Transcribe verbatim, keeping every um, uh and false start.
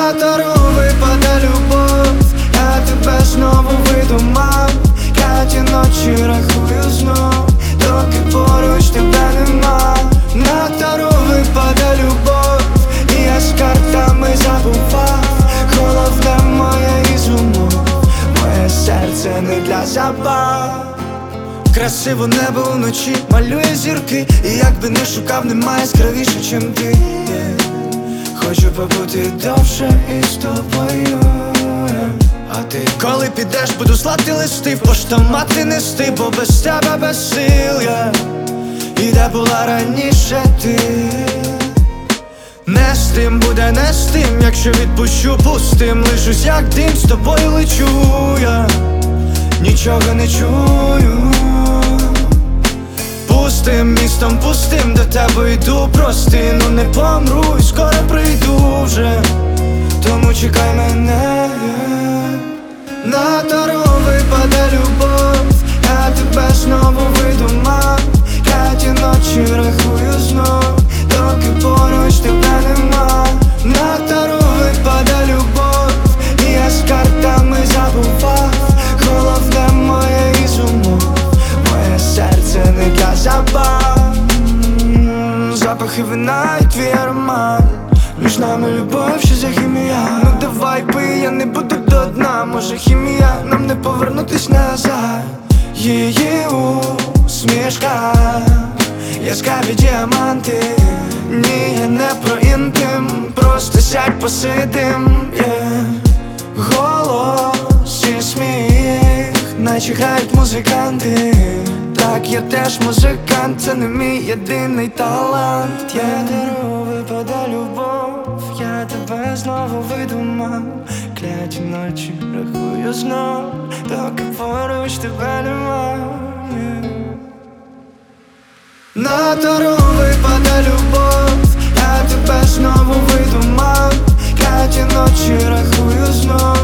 На дорогу випаде любов, я тебе знову видумав. Я ті ночі рахую знов, доки поруч тебе нема. На дорогу випаде любов, і я з картами забував. Головне моє із умов, моє серце не для забав. Красиво небо вночі малює зірки, і якби не шукав, немає яскравіше, чим ти, yeah. Хочу побути довше із тобою, yeah. А ти коли підеш, буду слати листи, в поштомати нести, бо без тебе без сил, yeah. І де була раніше ти, не з тим буде, не з тим, якщо відпущу пустим, лишусь як дим, з тобою лечу, yeah. Нічого не чую. Пустим містом, пустим, до тебе йду прости, ну не помру і скоро прийду вже, тому чекай мене. На дорогу випаде любов, я тебе знову видумав. Я ті ночі рахую знов, доки поруч тебе нема. На дорогу випаде любов, і я з картами забував. Головне моє із умов, моє серце не для забав. Запахи вина і твій аромат, між нами любов, що за хімія. Ну давай пий, я не буду до дна. Може хімія, нам не повернутись назад. Її усмішка, яскраві діаманти. Ні, я не про інтим, просто сядь посидим, yeah. Голос і сміх, наче грають музиканти. Так, я теж музикант, це не мій єдиний талант, yeah. На дорогу випаде любов, я тебе знову видумав. Кляті ночі рахую знов, доки поруч тебе нема, yeah. На дорогу випаде любов, я тебе знову видумав. Кляті ночі рахую знов,